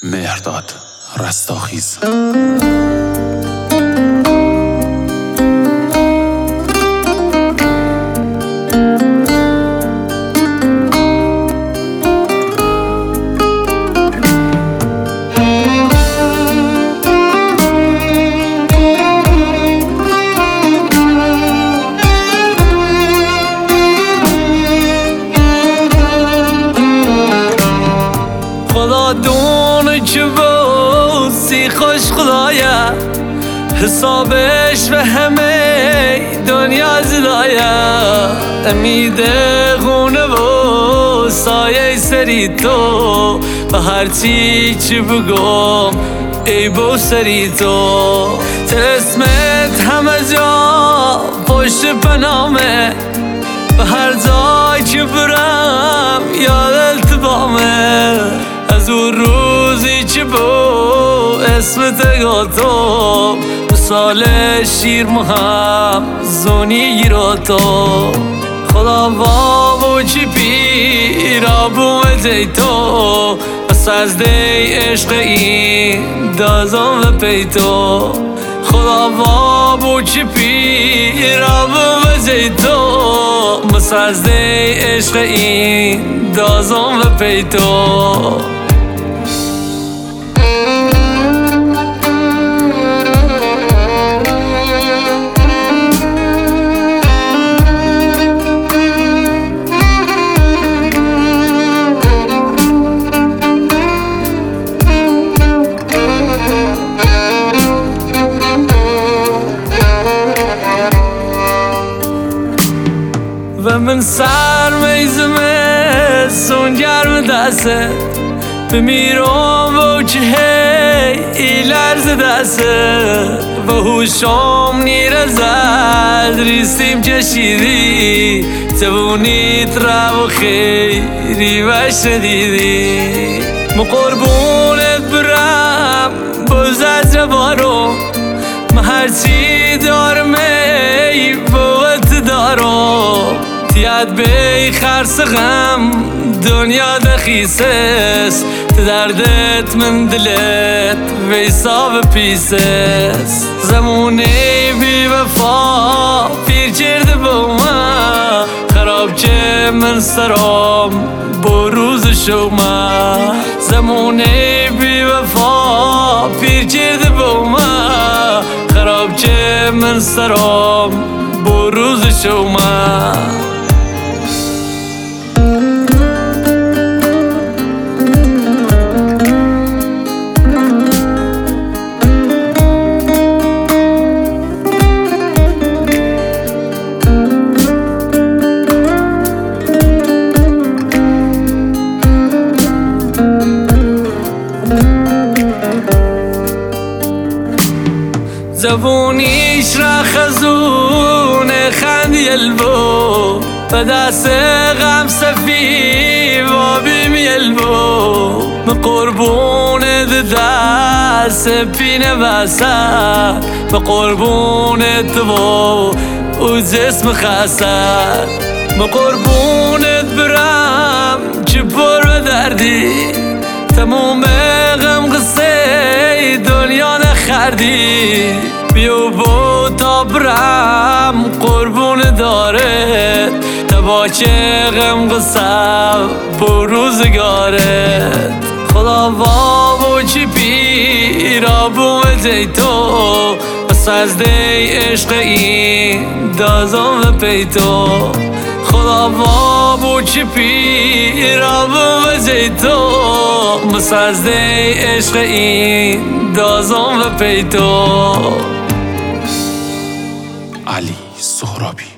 مهرداد رستاخیز. خدا دونه که بوسی خوش خدایه، حسابش به همه دنیا زدایه. امید خونه و سایه سری تو، به هرچی چی بگم ای بو سری تو. ترسمت همه جا پشت پنامه، به هر جای که برم یاد التبامه. از اون روزی که با اسمت گاتم، مثال شیر مهم زونی گیراتو. خدا بابو چی پیرا بومه تو، بس از دی عشق این دازم و پیتو. خدا بابو چی پیرا بومه تو، بس از دی عشق این دازم و پیتو. و من سر میزمه سون گرم دسته، بمیرم و که ای لرز دسته. و هوشم نیرزد ریستیم کشیدی، جوونیت رو خیری و شدیدی. ما قربونت برم بزد روارم، ما هرچی دارم ای بوت دارم. تیاد بی خرس غم دنیا دخیسس، دردت من دلت ویسا و پیسس. زمونی بی وفا پیر کرده با من، خراب که من سرام بروز شما. زمونی بی وفا پیر کرده با من، خراب که من سرام بروز شما. زبونیش را خزون خندی البو، به دست غم صفی و بیمی البو. من قربون دست پینه بسر، به قربون تو و جسم خسر. من قربونت برم که پر دردی، تموم غم قصه دنیا نخردی. بیو با تا برم قربون دارت، تبا که غم قصه با روزگارت. خدا بابو چی پیرا بومه تو، بس از دی عشق این دازم و پیتو. خدا بابو چی پیرا بومه تو، بس از دی عشق این دازم و پیتو. علی سهرابی.